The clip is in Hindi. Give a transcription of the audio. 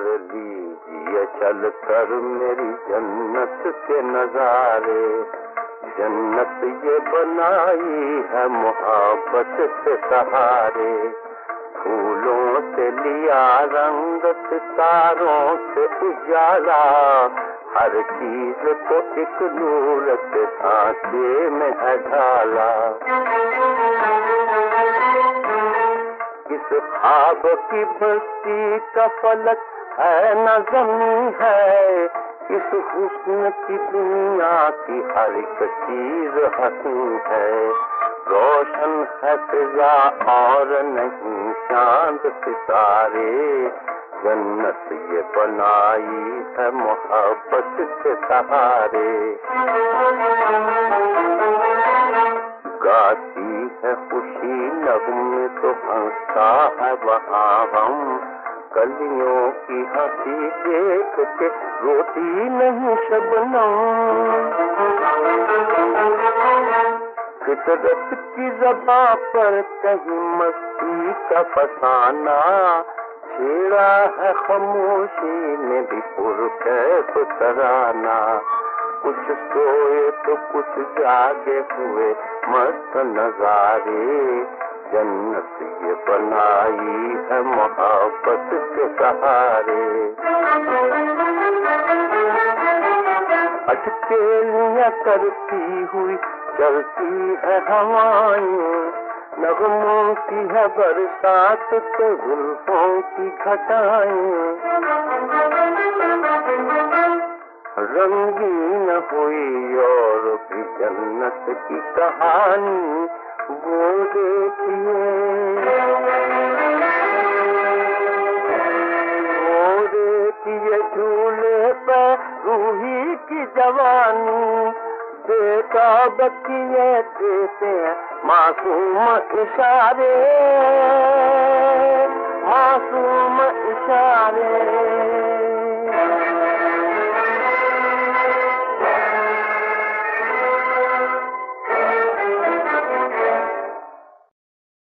उतार लीजिए चल कर मेरी जन्नत के नजारे। जन्नत ये बनाई है मोहब्बत के सहारे। फूलों से लिया रंग, सितारों से उजाला, हर चीज को एक नूर के सांचे में है ढाला। इस ख्वाब की बस्ती का फलक है न ज़मीं है, इस हुस्न की दुनिया की हर एक चीज हंसी है। रोशन है फिजा और नहीं चांद सितारे। जन्नत ये बनाई है मोहब्बत के सहारे। गाती है खुशी नगमे तो हंसता है वहाँ हम, कलियों की हंसी देख के रोती नहीं शबनम। फितरत की ज़बां पर कहीं मस्ती का फसाना, छेड़ा है खामोशी में भी पुरकैफ तराना। कुछ सोए तो कुछ जागे हुए मस्त नजारे। जन्नत ये बनाई है मोहब्बत के सहारे। अटकेलियां करती हुई चलती है हवाएं, नगमों की है बरसात तो जुल्फों की घटाएं। रंगीन हुई और भी जन्नत की कहानी, वो देखिए झूले पर रूही की जवानी। बेताब किए देते मासूम इशारे, मासूम इशारे।